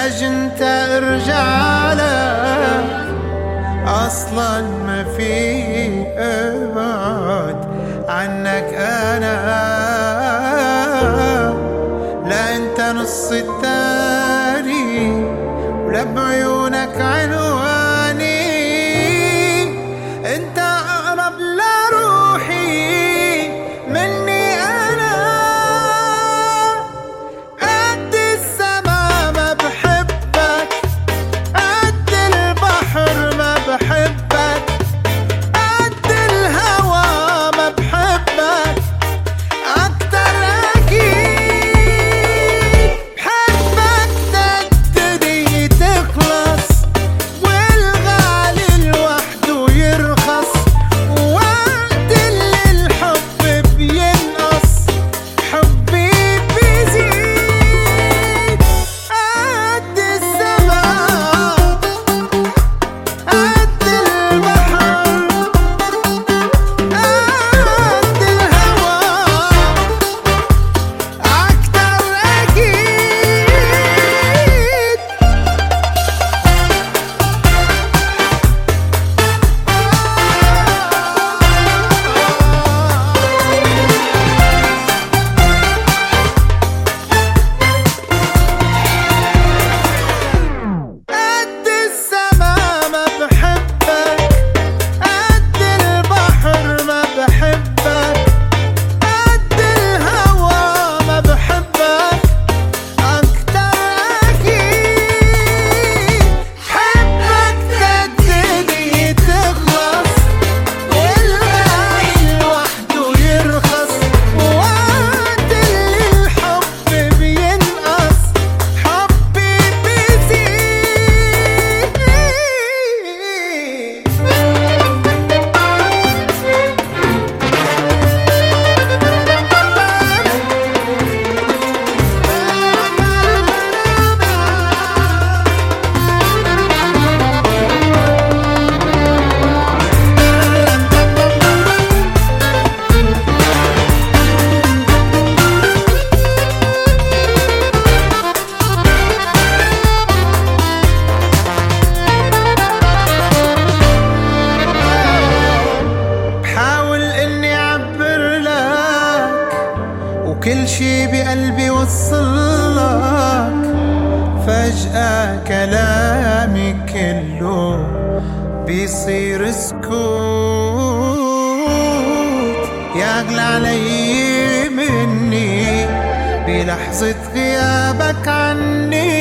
احتاج انت ارجع لك، اصلا ما في ابعد عنك انا. لا انت نص التاني ولا بعيونك عنواني، انت اقرب لروحي مني انا. قد السما ما بحبك، قد البحر ما بحبك، قد الهوى ما بحبك اكتر اكيد. بحبك تبتدي تخلص والغالي لوحده يرخص، وقت اللي الحب بينقص حبي بيزيد. قد السما قد البحر قد الهوى أكتر أكيد. قد السما ما بحبك، قد البحر ما بحبك، قد الهوى ما بحبك أكتر أكيد. حبك تبتدي تخلص والغالي لوحده يرخص، وقت اللي الحب بينقص حبي بيزيد. بحاول اني اعبر لك وكل شي بقلبي وصلك، فجأة كلامي كله بيصير سكوت. يغلى علي مني بلحظة غيابك عني،